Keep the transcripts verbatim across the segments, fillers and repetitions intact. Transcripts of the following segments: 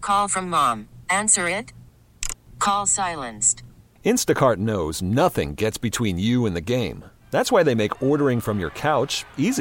Call from mom. Answer it. Call silenced. Instacart knows nothing gets between you and the game. That's why they make ordering from your couch easy.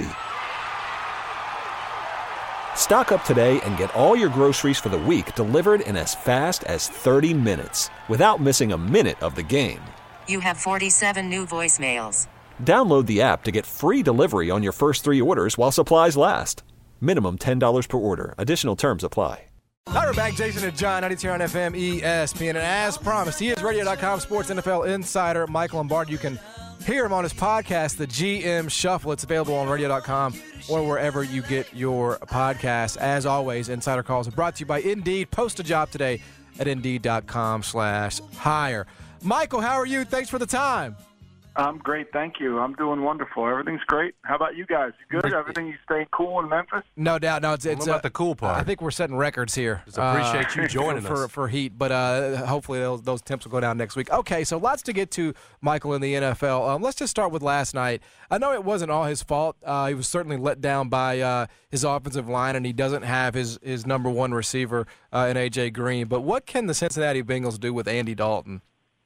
Stock up today and get all your groceries for the week delivered in as fast as thirty minutes without missing a minute of the game. You have forty-seven new voicemails. Download the app to get free delivery on your first three orders while supplies last. Minimum ten dollars per order. Additional terms apply. Hi, we're back. Jason and John, ninety-two on F M E S P N. And as promised, he is radio dot com sports N F L insider Michael Lombardi. You can hear him on his podcast, The G M Shuffle. It's available on radio dot com or wherever you get your podcasts. As always, Insider Calls are brought to you by Indeed. Post a job today at indeed dot com slash hire. Michael, how are you? Thanks for the time. I'm great, thank you. I'm doing wonderful. Everything's great. How about you guys? You good? Everything, you staying cool in Memphis? No doubt. No, it's, it's what about uh, the cool part? I think we're setting records here. Just appreciate uh, you joining for, us for, for heat, but uh, hopefully those, those temps will go down next week. Okay, so lots to get to, Michael, in the N F L. Um, let's just start with last night. I know it wasn't all his fault. Uh, he was certainly let down by uh, his offensive line, and he doesn't have his, his number one receiver uh, in A J Green. But what can the Cincinnati Bengals do with Andy Dalton?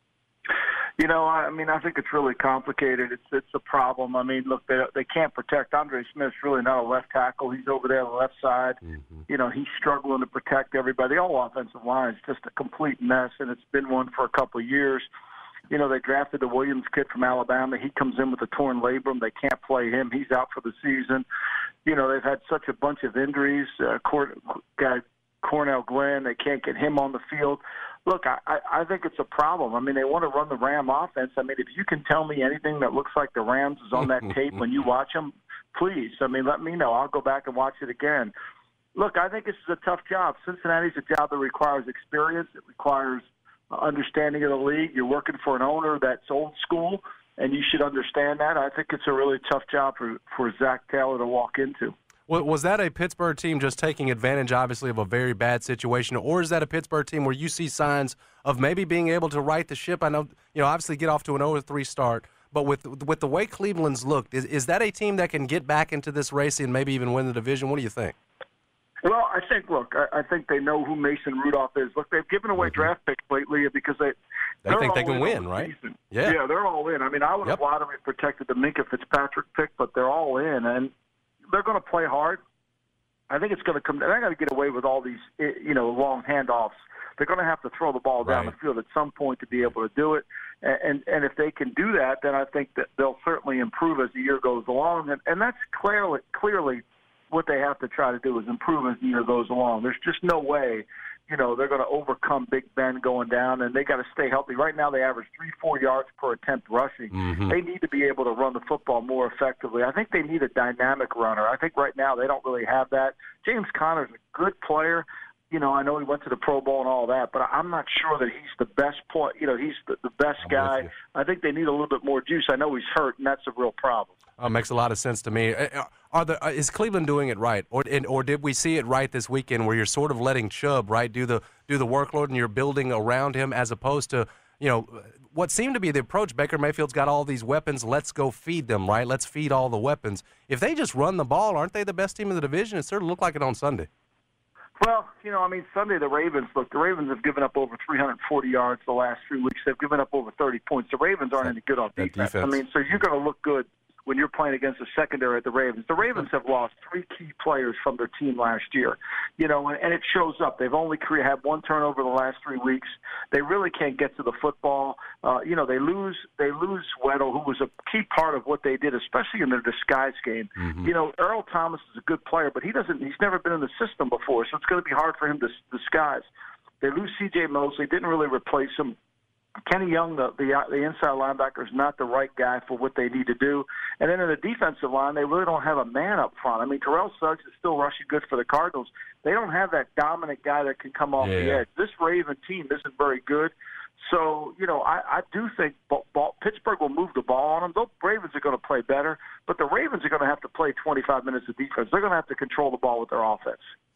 You know, I mean, I think it's really complicated. It's it's a problem. I mean, look, they they can't protect. Andre Smith's really not a left tackle. He's over there on the left side. Mm-hmm. You know, he's struggling to protect everybody. The whole offensive line is just a complete mess, and it's been one for a couple of years. You know, they drafted the Williams kid from Alabama. He comes in with a torn labrum. They can't play him. He's out for the season. You know, they've had such a bunch of injuries. Uh, Cor- guy Cornell Glenn, they can't get him on the field. Look, I, I think it's a problem. I mean, they want to run the Ram offense. I mean, if you can tell me anything that looks like the Rams is on that tape when you watch them, please. I mean, let me know. I'll go back and watch it again. Look, I think this is a tough job. Cincinnati's a job that requires experience. It requires understanding of the league. You're working for an owner that's old school, and you should understand that. I think it's a really tough job for, for Zach Taylor to walk into. Was that a Pittsburgh team just taking advantage, obviously, of a very bad situation, or is that a Pittsburgh team where you see signs of maybe being able to right the ship? I know, you know, obviously get off to an oh three start, but with with the way Cleveland's looked, is, is that a team that can get back into this race and maybe even win the division? What do you think? Well, I think, look, I, I think they know who Mason Rudolph is. Look, they've given away mm-hmm. draft picks lately because they they think they can win, right? Season. Yeah, yeah, they're all in. I mean, I would yep. have lottery protected the Minka Fitzpatrick pick, but they're all in, and they're going to play hard. I think it's going to come. They're going to get away with all these, you know, long handoffs. They're going to have to throw the ball down right. the field at some point to be able to do it. And, and and if they can do that, then I think that they'll certainly improve as the year goes along. And, and that's clearly clearly what they have to try to do is improve as the year goes along. There's just no way, you know, they're going to overcome Big Ben going down, and they got to stay healthy. Right now they average three, four yards per attempt rushing. Mm-hmm. They need to be able to run the football more effectively. I think they need a dynamic runner. I think right now they don't really have that. James Conner's a good player. You know, I know he went to the Pro Bowl and all that, but I'm not sure that he's the best play. You know, he's the, the best I'm guy. I think they need a little bit more juice. I know he's hurt, and that's a real problem. Uh, makes a lot of sense to me. Are the, is Cleveland doing it right, or or did we see it right this weekend, where you're sort of letting Chubb right do the do the workload, and you're building around him as opposed to, you know, what seemed to be the approach? Baker Mayfield's got all these weapons. Let's go feed them, right? Let's feed all the weapons. If they just run the ball, aren't they the best team in the division? It certainly looked like it on Sunday. Well, you know, I mean, Sunday the Ravens, look, the Ravens have given up over three hundred forty yards the last three weeks. They've given up over thirty points. The Ravens aren't any good on defense. defense. I mean, so you're going to look good when you're playing against the secondary at the Ravens. The Ravens have lost three key players from their team last year, you know, and, and it shows up. They've only cre- had one turnover the last three weeks. They really can't get to the football. Uh, you know, they lose they lose Weddle, who was a key part of what they did, especially in their disguise game. Mm-hmm. You know, Earl Thomas is a good player, but he doesn't. He's never been in the system before, so it's going to be hard for him to disguise. They lose C J Mosley, didn't really replace him. Kenny Young, the, the the inside linebacker, is not the right guy for what they need to do. And then in the defensive line, they really don't have a man up front. I mean, Terrell Suggs is still rushing good for the Cardinals. They don't have that dominant guy that can come off yeah. the edge. This Raven team isn't very good. So, you know, I, I do think ball, ball, Pittsburgh will move the ball on them. Those Ravens are going to play better, but the Ravens are going to have to play twenty-five minutes of defense. They're going to have to control the ball with their offense.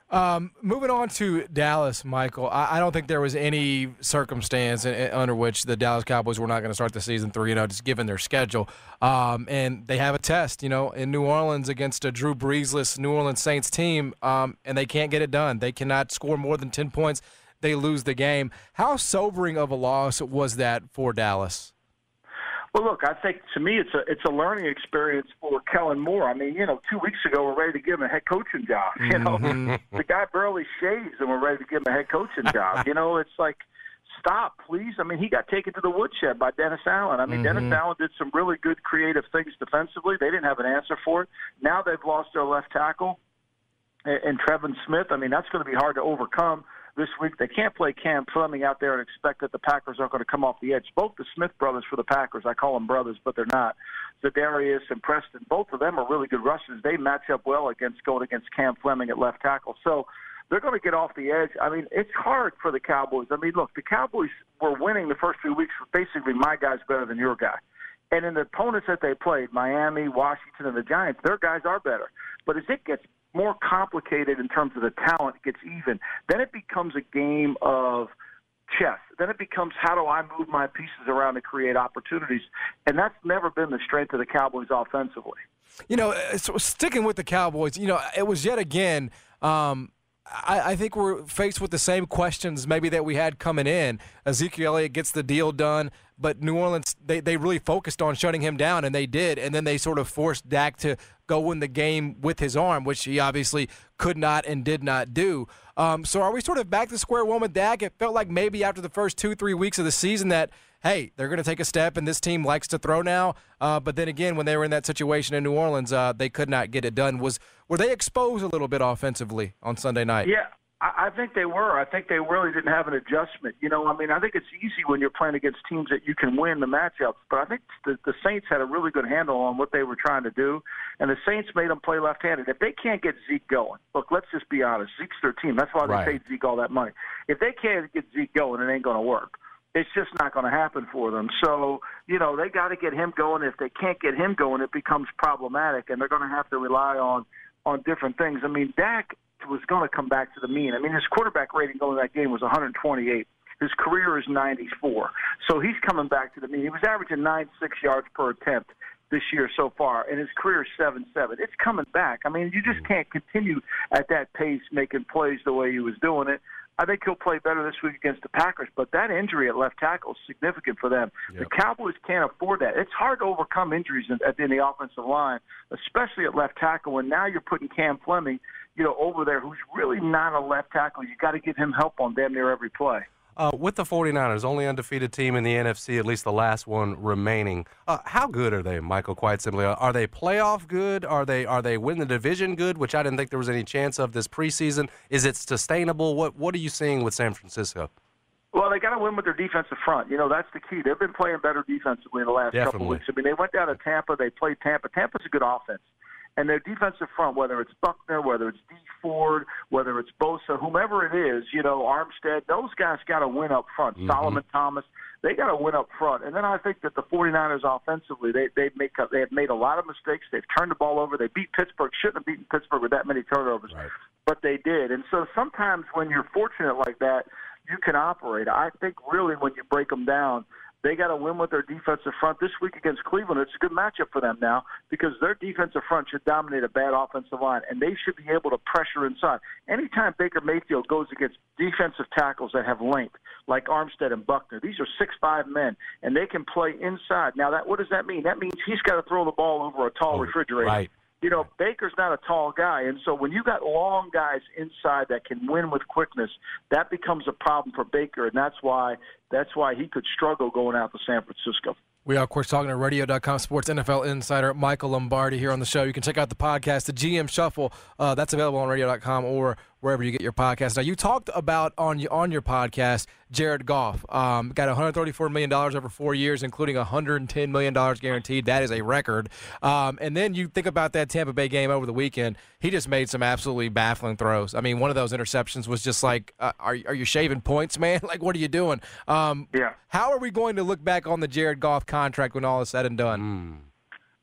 Um, moving on to Dallas, Michael, I, I don't think there was any circumstance in, in, under which the Dallas Cowboys were not going to start the season three, you know, just given their schedule. Um, and they have a test, you know, in New Orleans against a Drew Breesless New Orleans Saints team, um, and they can't get it done. They cannot score more than ten points. They lose the game. How sobering of a loss was that for Dallas? Well, look, I think to me it's a it's a learning experience for Kellen Moore. I mean, you know, two weeks ago we're ready to give him a head coaching job. You know, mm-hmm. The guy barely shaves and we're ready to give him a head coaching job. You know, it's like, stop, please. I mean, he got taken to the woodshed by Dennis Allen. I mean, mm-hmm. Dennis Allen did some really good creative things defensively. They didn't have an answer for it. Now they've lost their left tackle and, and Trevin Smith. I mean, that's going to be hard to overcome this week. They can't play Cam Fleming out there and expect that the Packers aren't going to come off the edge. Both the Smith brothers for the Packers, I call them brothers, but they're not. Za'Darius and Preston, both of them are really good rushers. They match up well against going against Cam Fleming at left tackle. So they're going to get off the edge. I mean, it's hard for the Cowboys. I mean, look, the Cowboys were winning the first few weeks with basically my guy's better than your guy. And in the opponents that they played, Miami, Washington, and the Giants, their guys are better. But as it gets more complicated in terms of the talent, it gets even, then it becomes a game of chess. Then it becomes, how do I move my pieces around to create opportunities? And that's never been the strength of the Cowboys offensively. You know, so sticking with the Cowboys, you know, it was yet again um, – I, I think we're faced with the same questions maybe that we had coming in. Ezekiel Elliott gets the deal done, but New Orleans, they, they really focused on shutting him down, and they did. And then they sort of forced Dak to go win the game with his arm, which he obviously could not and did not do. Um, so are we sort of back to square one with Dak? It felt like maybe after the first two, three weeks of the season that, hey, they're going to take a step, and this team likes to throw now. Uh, but then again, when they were in that situation in New Orleans, uh, they could not get it done. Was Were they exposed a little bit offensively on Sunday night? Yeah, I, I think they were. I think they really didn't have an adjustment. You know, I mean, I think it's easy when you're playing against teams that you can win the matchups. But I think the, the Saints had a really good handle on what they were trying to do, and the Saints made them play left-handed. If they can't get Zeke going, look, let's just be honest. Zeke's their team. That's why they right. paid Zeke all that money. If they can't get Zeke going, it ain't going to work. It's just not going to happen for them. So, you know, they got to get him going. If they can't get him going, it becomes problematic, and they're going to have to rely on on different things. I mean, Dak was going to come back to the mean. I mean, his quarterback rating going to that game was one twenty-eight. His career is ninety-four. So he's coming back to the mean. He was averaging nine six yards per attempt this year so far, and his career is seven seven. It's coming back. I mean, you just can't continue at that pace making plays the way he was doing it. I think he'll play better this week against the Packers, but that injury at left tackle is significant for them. Yep. The Cowboys can't afford that. It's hard to overcome injuries in, at, in the offensive line, especially at left tackle, and now you're putting Cam Fleming, you know, over there, who's really not a left tackle. You got to give him help on damn near every play. Uh, with the 49ers, only undefeated team in the N F C, at least the last one remaining. Uh, how good are they, Michael, quite simply? Are they playoff good? Are they are they win the division good, which I didn't think there was any chance of this preseason? Is it sustainable? What What are you seeing with San Francisco? Well, they got to win with their defensive front. You know, that's the key. They've been playing better defensively in the last Definitely. couple of weeks. I mean, they went down to Tampa. They played Tampa. Tampa's a good offense. And their defensive front, whether it's Buckner, whether it's D. Ford, whether it's Bosa, whomever it is, you know, Armstead, those guys got to win up front. Mm-hmm. Solomon Thomas, they got to win up front. And then I think that the 49ers offensively, they they make a, they have made a lot of mistakes. They've turned the ball over. They beat Pittsburgh. Shouldn't have beaten Pittsburgh with that many turnovers, right. But they did. And so sometimes when you're fortunate like that, you can operate. I think really when you break them down, they got to win with their defensive front. This week against Cleveland, it's a good matchup for them now because their defensive front should dominate a bad offensive line, and they should be able to pressure inside. Anytime Baker Mayfield goes against defensive tackles that have length, like Armstead and Buckner, these are six five men, and they can play inside. Now, that what does that mean? That means he's got to throw the ball over a tall oh, refrigerator. Right. You know, Baker's not a tall guy, and so when you got long guys inside that can win with quickness, that becomes a problem for Baker, and that's why that's why he could struggle going out to San Francisco. We are, of course, talking to radio dot com sports N F L insider Michael Lombardi here on the show. You can check out the podcast, the G M Shuffle. Uh, that's available on radio dot com or wherever you get your podcast. Now, you talked about on your, on your podcast Jared Goff. Um, got one hundred thirty-four million dollars over four years, including one hundred ten million dollars guaranteed. That is a record. Um, and then you think about that Tampa Bay game over the weekend. He just made some absolutely baffling throws. I mean, one of those interceptions was just like, uh, are, are you shaving points, man? Like, what are you doing? Um, yeah. How are we going to look back on the Jared Goff contract when all is said and done? Mm.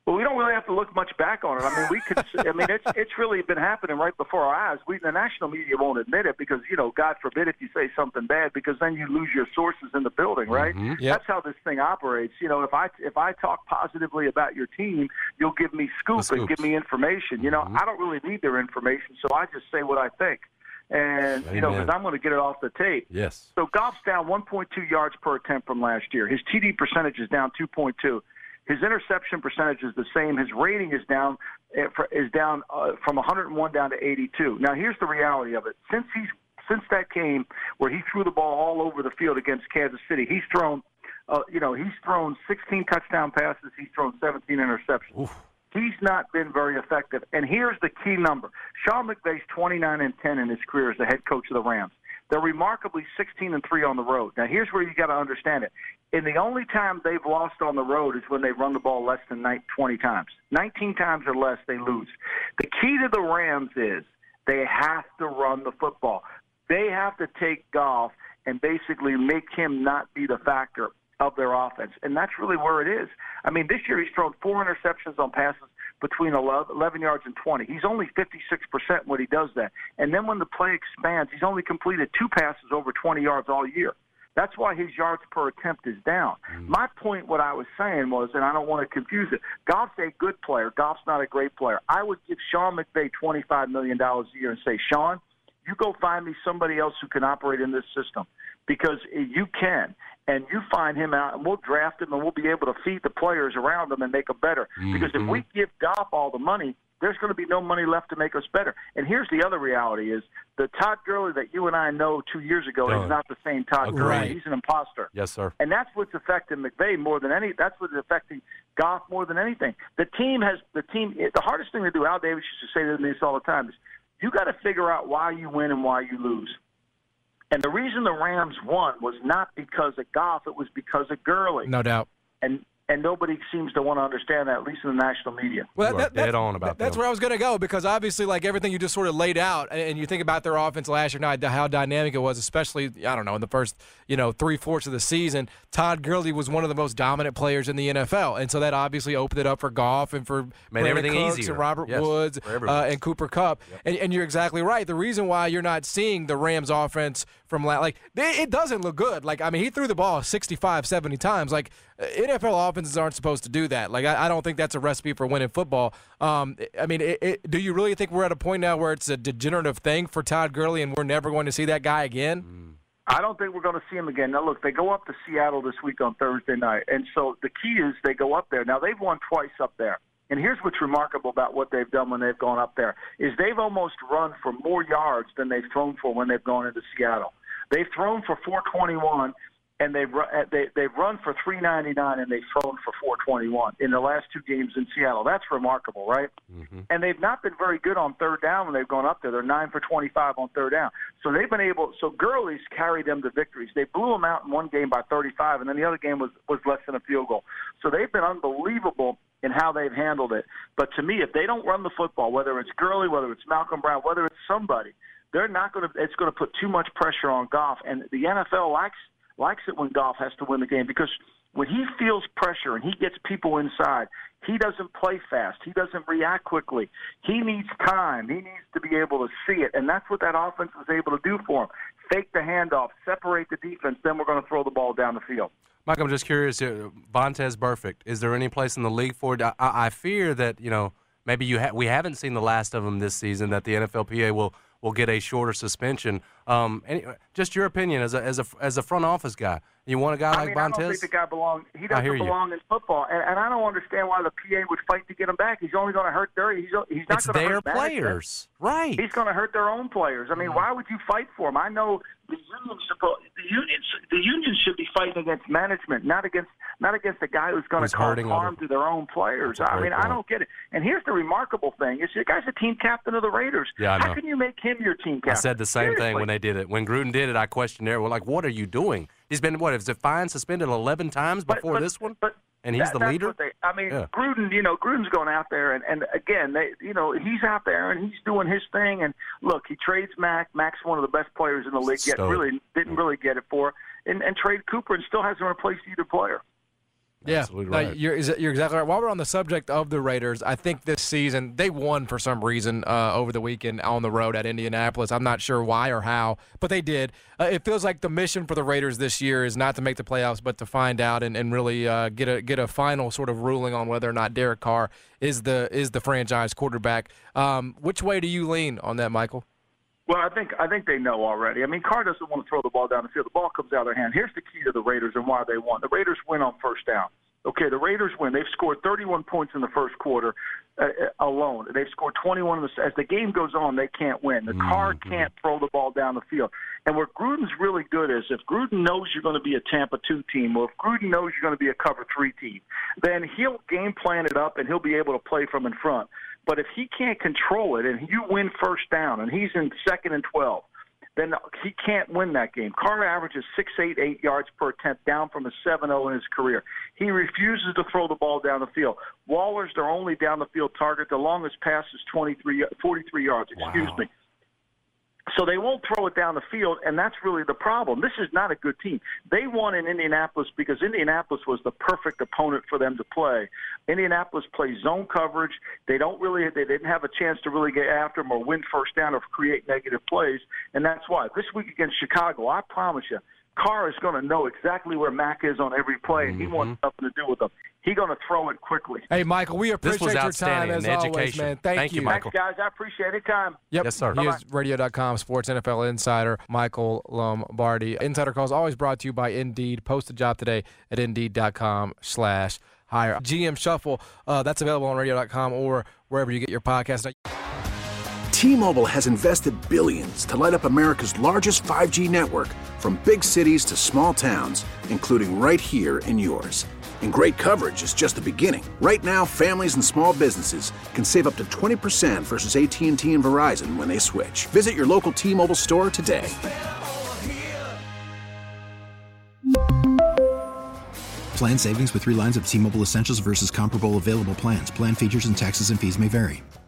Well, we don't really have to look much back on it. I mean, we could. I mean, it's it's really been happening right before our eyes. We, the national media won't admit it because, you know, God forbid if you say something bad, because then you lose your sources in the building, right? Mm-hmm. Yep. That's how this thing operates. You know, if I if I talk positively about your team, you'll give me scoop and give me information. You know, Mm-hmm. I don't really need their information, so I just say what I think. And, you know, because I'm going to get it off the tape. Yes. So Goff's down one point two yards per attempt from last year. His T D percentage is down two point two. His interception percentage is the same. His rating is down is down uh, from one hundred one down to eighty-two. Now, here's the reality of it. Since he's since that game where he threw the ball all over the field against Kansas City, he's thrown, uh, you know, he's thrown sixteen touchdown passes. He's thrown seventeen interceptions. Oof. He's not been very effective. And here's the key number: Sean McVay's twenty-nine and ten in his career as the head coach of the Rams. They're remarkably sixteen and three on the road. Now, here's where you got to understand it. And the only time they've lost on the road is when they've run the ball less than twenty times. nineteen times or less, they lose. The key to the Rams is they have to run the football. They have to take Goff and basically make him not be the factor of their offense. And that's really where it is. I mean, this year he's thrown four interceptions on passes between eleven yards and twenty. He's only fifty-six percent when he does that. And then when the play expands, he's only completed two passes over twenty yards all year. That's why his yards per attempt is down. Mm. My point, what I was saying was, and I don't want to confuse it, Goff's a good player. Goff's not a great player. I would give Sean McVay twenty-five million dollars a year and say, Sean, you go find me somebody else who can operate in this system, because you can. And you find him out, and we'll draft him, and we'll be able to feed the players around him and make them better. Mm-hmm. Because if we give Goff all the money, there's going to be no money left to make us better. And here's the other reality is the Todd Gurley that you and I know two years ago Done. is not the same Todd Agreed. Gurley. He's an imposter. Yes, sir. And that's what's affecting McVay more than any. That's what's affecting Goff more than anything. The team has the team. The hardest thing to do, Al Davis used to say to me this all the time, is you got to figure out why you win and why you lose. And the reason the Rams won was not because of Goff; it was because of Gurley. No doubt. And and nobody seems to want to understand that, at least in the national media. Well, you that, are dead on about that, That's them. where I was going to go, because obviously, like everything you just sort of laid out, and you think about their offense last year, now how dynamic it was, especially, I don't know, in the first, you know, three-fourths of the season. Todd Gurley was one of the most dominant players in the N F L, and so that obviously opened it up for Goff and for Made Brandon everything Cooks easier. and Robert Yes, Woods uh, and Cooper Kupp. Yep. And, and you're exactly right. The reason why you're not seeing the Rams offense from la- like it doesn't look good. Like, I mean, he threw the ball sixty-five, seventy times. Like, N F L offenses aren't supposed to do that. Like, I, I don't think that's a recipe for winning football. Um, I mean, it, it, do you really think we're at a point now where it's a degenerative thing for Todd Gurley and we're never going to see that guy again? Mm. I don't think we're going to see him again. Now, look, they go up to Seattle this week on Thursday night, and so the key is they go up there. Now, they've won twice up there. And here's what's remarkable about what they've done when they've gone up there, is they've almost run for more yards than they've thrown for when they've gone into Seattle. They've thrown for four twenty-one, and they've run, they, they've run for three ninety-nine, and they've thrown for four twenty-one in the last two games in Seattle. That's remarkable, right? Mm-hmm. And they've not been very good on third down when they've gone up there. They're nine for twenty-five on third down. So they've been able – so Gurley's carried them to victories. They blew them out in one game by thirty-five, and then the other game was, was less than a field goal. So they've been unbelievable in how they've handled it. But to me, if they don't run the football, whether it's Gurley, whether it's Malcolm Brown, whether it's somebody, they're not going to – it's going to put too much pressure on Goff. And the N F L likes – likes it when Goff has to win the game, because when he feels pressure and he gets people inside, he doesn't play fast. He doesn't react quickly. He needs time. He needs to be able to see it, and that's what that offense was able to do for him. Fake the handoff, separate the defense, then we're going to throw the ball down the field. Mike, I'm just curious, uh, Vontaze Burfict, is there any place in the league for it? I, I fear that, you know, maybe you ha- we haven't seen the last of him this season, that the N F L P A will – will get a shorter suspension. Um, any, just your opinion as a as a as a front office guy. You want a guy I like mean, Vontaze? I don't think the guy belongs. He doesn't belong in football, and, and I don't understand why the P A would fight to get him back. He's only going to hurt their. He's he's not it's going to their hurt players, right? He's going to hurt their own players. I mean, why would you fight for him? I know the unions. The unions. The unions should be fighting against management, not against not against the guy who's going to cause harm other. to their own players. I mean, point. I don't get it. And here's the remarkable thing: is the guy's the team captain of the Raiders. Yeah, I know. How can you make him your team captain? I said the same Seriously. thing when they did it. When Gruden did it, I questioned there. Well, like, what are you doing? He's been, what, is it fine, suspended eleven times before but, but, this one? But and he's that, the that's leader? What they, I mean, yeah. Gruden, you know, Gruden's going out there, and, and again, they, you know, he's out there, and he's doing his thing. And, look, he trades Mac. Mac's one of the best players in the league, yet really didn't really get it for, and, and trade Cooper and still hasn't replaced either player. Yeah, Absolutely no, right. you're, you're exactly right. While we're on the subject of the Raiders, I think this season they won for some reason uh, over the weekend on the road at Indianapolis. I'm not sure why or how, but they did. Uh, it feels like the mission for the Raiders this year is not to make the playoffs, but to find out and, and really uh, get a get a final sort of ruling on whether or not Derek Carr is the is the franchise quarterback. Um, which way do you lean on that, Michael? Well, I think I think they know already. I mean, Carr doesn't want to throw the ball down the field. The ball comes out of their hand. Here's the key to the Raiders and why they won. The Raiders win on first down. Okay, the Raiders win. They've scored thirty-one points in the first quarter uh, alone. They've scored twenty-one. In the, as the game goes on, they can't win. The mm-hmm. Carr can't throw the ball down the field. And where Gruden's really good is if Gruden knows you're going to be a Tampa two team, or if Gruden knows you're going to be a cover three team, then he'll game plan it up and he'll be able to play from in front. But if he can't control it and you win first down and he's in second and twelve, then he can't win that game. Carr averages six eight, eight yards per attempt, down from a seven oh in his career. He refuses to throw the ball down the field. Waller's their only down the field target. The longest pass is twenty-three, forty-three yards. Excuse wow. me. So they won't throw it down the field, and that's really the problem. This is not a good team. They won in Indianapolis because Indianapolis was the perfect opponent for them to play. Indianapolis plays zone coverage. They don't really, they didn't have a chance to really get after them or win first down or create negative plays, and that's why. This week against Chicago, I promise you, Carr is going to know exactly where Mac is on every play, and he mm-hmm. wants nothing to do with them. He's going to throw it quickly. Hey, Michael, we appreciate this was your time outstanding. as An always, education. man. Thank, Thank you, you. Michael. Thanks, guys. I appreciate it. Time. Yep. Yes, sir. He Bye-bye. is radio dot com sports N F L insider Michael Lombardi. Insider Calls always brought to you by Indeed. Post a job today at indeed dot com slash hire. G M Shuffle, uh, that's available on radio dot com or wherever you get your podcast. T-Mobile has invested billions to light up America's largest five G network, from big cities to small towns, including right here in yours. And great coverage is just the beginning. Right now, families and small businesses can save up to twenty percent versus A T and T and Verizon when they switch. Visit your local T-Mobile store today. Plan savings with three lines of T-Mobile Essentials versus comparable available plans. Plan features and taxes and fees may vary.